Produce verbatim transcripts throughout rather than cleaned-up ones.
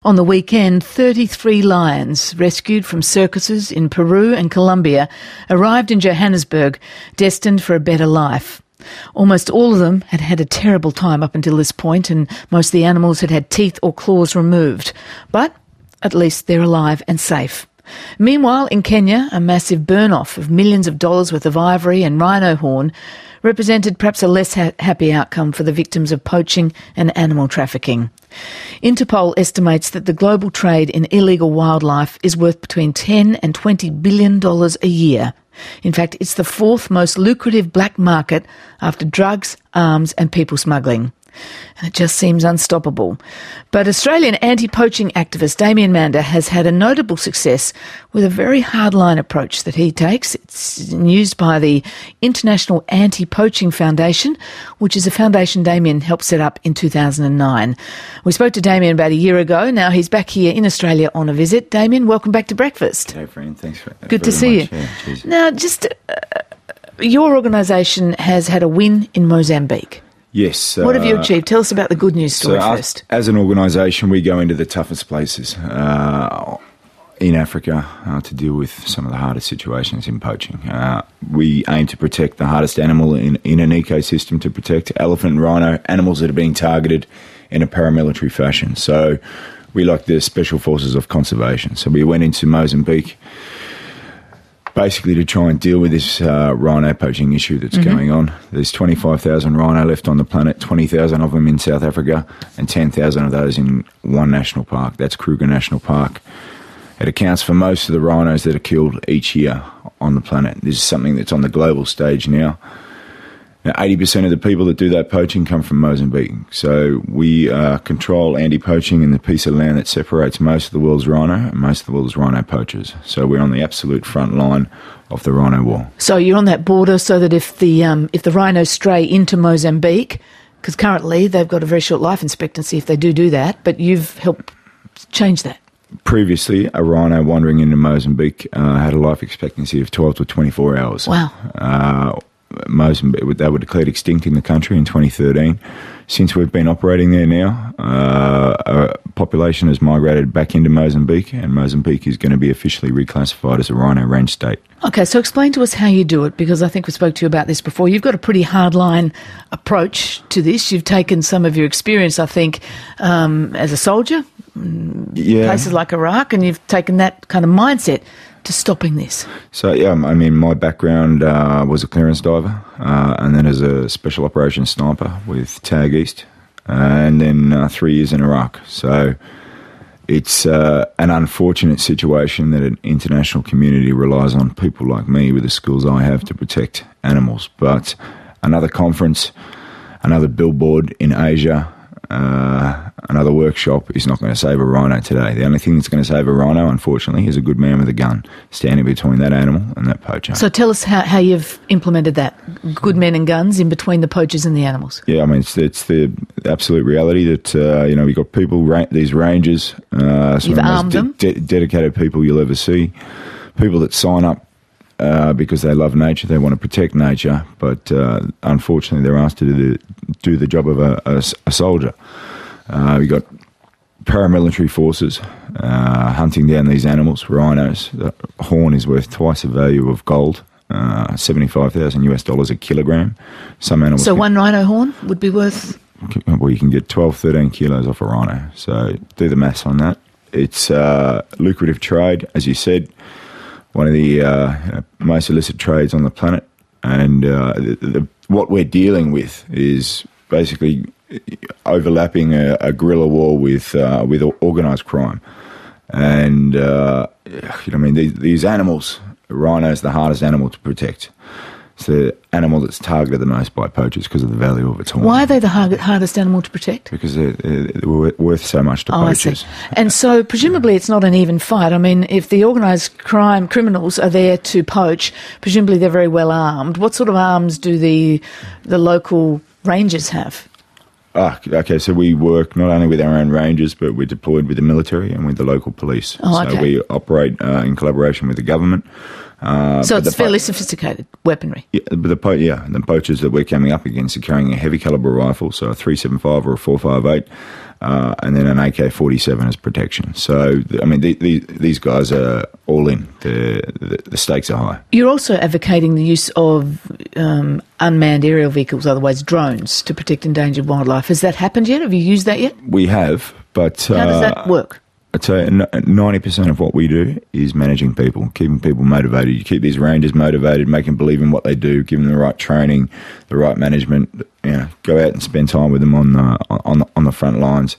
On the weekend, thirty-three lions, rescued from circuses in Peru and Colombia, arrived in Johannesburg, destined for a better life. Almost all of them had had a terrible time up until this point, and most of the animals had had teeth or claws removed. But at least they're alive and safe. Meanwhile, in Kenya, a massive burn-off of millions of dollars worth of ivory and rhino horn represented perhaps a less ha- happy outcome for the victims of poaching and animal trafficking. Interpol estimates that the global trade in illegal wildlife is worth between ten and twenty billion dollars a year. In fact, it's the fourth most lucrative black market after drugs, arms and people smuggling. And it just seems unstoppable. But Australian anti-poaching activist Damien Mander has had a notable success with a very hardline approach that he takes. It's used by the International Anti-Poaching Foundation, which is a foundation Damien helped set up in two thousand nine. We spoke to Damien about a year ago. Now he's back here in Australia on a visit. Damien, welcome back to Breakfast. Hey, friend. Thanks for that. Good to see much. you. Yeah, now, just uh, your organisation has had a win in Mozambique. Yes. What have you uh, achieved? Tell us about the good news story so first. As, as an organisation, we go into the toughest places uh, in Africa uh, to deal with some of the hardest situations in poaching. Uh, we aim to protect the hardest animal in, in an ecosystem to protect elephant and rhino, animals that are being targeted in a paramilitary fashion. So we like the Special Forces of Conservation. So we went into Mozambique basically to try and deal with this uh, rhino poaching issue that's mm-hmm. going on. There's twenty-five thousand rhino left on the planet, twenty thousand of them in South Africa, and ten thousand of those in one national park. That's Kruger National Park. It accounts for most of the rhinos that are killed each year on the planet. This is something that's on the global stage now. Now, eighty percent of the people that do that poaching come from Mozambique. So we uh, control anti-poaching in the piece of land that separates most of the world's rhino and most of the world's rhino poachers. So we're on the absolute front line of the rhino war. So you're on that border so that if the um, if the rhinos stray into Mozambique, because currently they've got a very short life expectancy if they do do that, but you've helped change that. Previously, a rhino wandering into Mozambique uh, had a life expectancy of twelve to twenty-four hours. Wow. Uh, Mozambique, they were declared extinct in the country in twenty thirteen. Since we've been operating there now, uh, a population has migrated back into Mozambique, and Mozambique is going to be officially reclassified as a rhino range state. Okay, so explain to us how you do it, because I think we spoke to you about this before. You've got a pretty hardline approach to this. You've taken some of your experience, I think, um, as a soldier, yeah. places like Iraq, and you've taken that kind of mindset to stopping this. So, yeah, I mean, my background uh, was a clearance diver uh, and then as a special operations sniper with TAG East uh, and then uh, three years in Iraq. So it's uh, an unfortunate situation that an international community relies on people like me with the skills I have to protect animals. But another conference, another billboard in Asia, uh, another workshop is not going to save a rhino today. The only thing that's going to save a rhino, unfortunately, is a good man with a gun standing between that animal and that poacher. So tell us how, how you've implemented that, good men and guns in between the poachers and the animals. Yeah, I mean, it's, it's the absolute reality that, uh, you know, we've got people, ra- these rangers, uh, some You've of the armed most them. De- de- dedicated people you'll ever see, people that sign up Uh, because they love nature, they want to protect nature, but uh, unfortunately they're asked to do the, do the job of a, a, a soldier. Uh, we've got paramilitary forces uh, hunting down these animals, rhinos. The horn is worth twice the value of gold, uh, seventy-five thousand US dollars a kilogram. Some animals. So can, one rhino horn would be worth? Well, you can get twelve, thirteen kilos off a rhino. So do the maths on that. It's uh, lucrative trade, as you said. One of the uh, most illicit trades on the planet, and uh, the, the, what we're dealing with is basically overlapping a, a guerrilla war with uh, with organised crime, and uh, you know, I mean, these, these animals, rhino is the hardest animal to protect. It's the animal that's targeted the most by poachers because of the value of its horn. Why are they the hard, hardest animal to protect? Because they're, they're worth so much to oh, poachers. I see. And so presumably it's not an even fight. I mean, if the organised crime criminals are there to poach, presumably they're very well armed. What sort of arms do the the local rangers have? Ah, okay, so we work not only with our own rangers, but we're deployed with the military and with the local police. Oh, okay. So we operate uh, in collaboration with the government. Uh, so it's po- fairly sophisticated weaponry. Yeah, but the po- yeah, the poachers that we're coming up against are carrying a heavy caliber rifle, so a three seventy-five or a four fifty-eight, uh, and then an A K forty-seven as protection. So, I mean, the, the, these guys are all in. The, the, the stakes are high. You're also advocating the use of um, unmanned aerial vehicles, otherwise drones, to protect endangered wildlife. Has that happened yet? Have you used that yet? We have, but... How does that uh, work? I'd say ninety percent of what we do is managing people, keeping people motivated. You keep these rangers motivated, make them believe in what they do, give them the right training, the right management. You know, go out and spend time with them on the on the, on the front lines.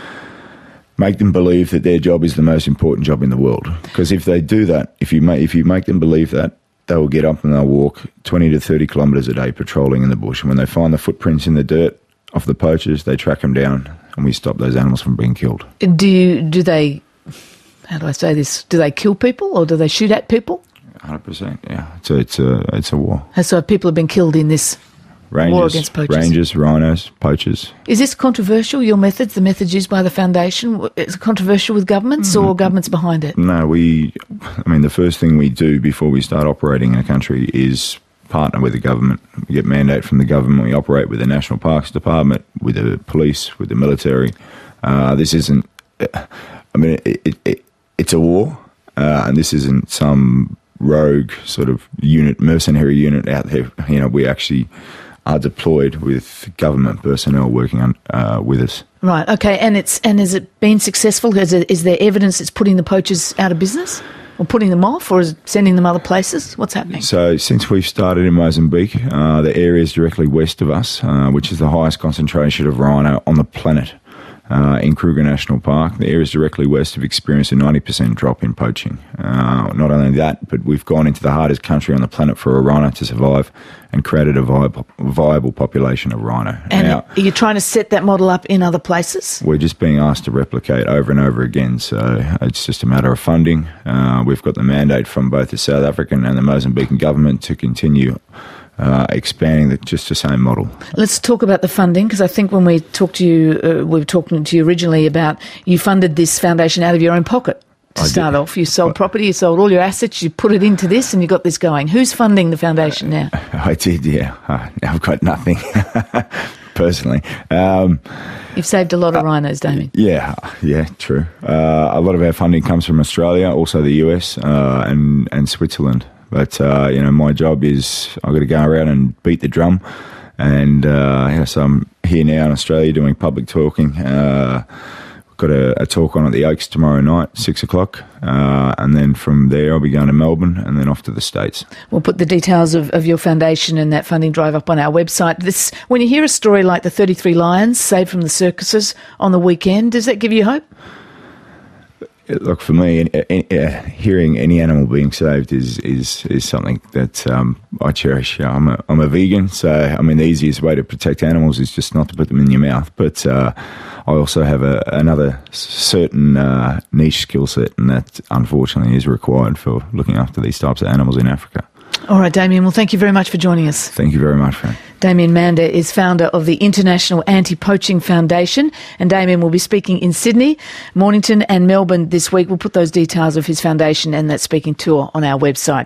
Make them believe that their job is the most important job in the world. Because if they do that, if you make if you make them believe that, they will get up and they'll walk twenty to thirty kilometres a day patrolling in the bush. And when they find the footprints in the dirt of the poachers, they track them down. And we stop those animals from being killed. Do you, do they, how do I say this, do they kill people or do they shoot at people? one hundred percent, yeah. It's a, it's a, it's a war. And so people have been killed in this rangers, war against poachers? Rangers, rhinos, poachers. Is this controversial, your methods, the methods used by the Foundation? Is it controversial with governments mm. or governments behind it? No, we, I mean, the first thing we do before we start operating in a country is partner with the government. We get mandate from the government. We operate with the National Parks Department, with the police, with the military. Uh, this isn't, I mean, it, it, it, it's a war, uh, and this isn't some rogue sort of unit, mercenary unit out there. You know, we actually are deployed with government personnel working on uh, with us. Right, okay, and it's and has it been successful? Is, it, is there evidence it's putting the poachers out of business? Or putting them off, or is it sending them other places? What's happening? So since we've started in Mozambique, uh, the areas directly west of us, uh, which is the highest concentration of rhino on the planet, uh, in Kruger National Park, the areas directly west have experienced a ninety percent drop in poaching. Uh, not only that, but we've gone into the hardest country on the planet for a rhino to survive and created a viable, viable population of rhino. And now, are you trying to set that model up in other places? We're just being asked to replicate over and over again, so it's just a matter of funding. Uh, we've got the mandate from both the South African and the Mozambican government to continue Uh, expanding the, just the same model. Let's talk about the funding, because I think when we talked to you, uh, we were talking to you originally about you funded this foundation out of your own pocket to I start did. off. You sold I, property, you sold all your assets, you put it into this and you got this going. Who's funding the foundation now? I did, yeah. Uh, I've got nothing, personally. Um, You've saved a lot of uh, rhinos, Damien. Yeah, yeah, true. Uh, a lot of our funding comes from Australia, also the U S uh, and, and Switzerland. But, uh, you know, my job is I've got to go around and beat the drum. And, uh, yeah, so I'm here now in Australia doing public talking. Uh, we've got a, a talk on at the Oaks tomorrow night, six o'clock. Uh, and then from there I'll be going to Melbourne and then off to the States. We'll put the details of, of your foundation and that funding drive up on our website. This, when you hear a story like the thirty-three lions saved from the circuses on the weekend, does that give you hope? Look, for me, any, any, uh, hearing any animal being saved is is, is something that um, I cherish. You know, I'm a I'm a vegan, so I mean the easiest way to protect animals is just not to put them in your mouth. But uh, I also have a, another certain uh, niche skill set, and that unfortunately is required for looking after these types of animals in Africa. All right, Damien. Well, thank you very much for joining us. Thank you very much, Fran. Damien Mander is founder of the International Anti-Poaching Foundation, and Damien will be speaking in Sydney, Mornington and Melbourne this week. We'll put those details of his foundation and that speaking tour on our website.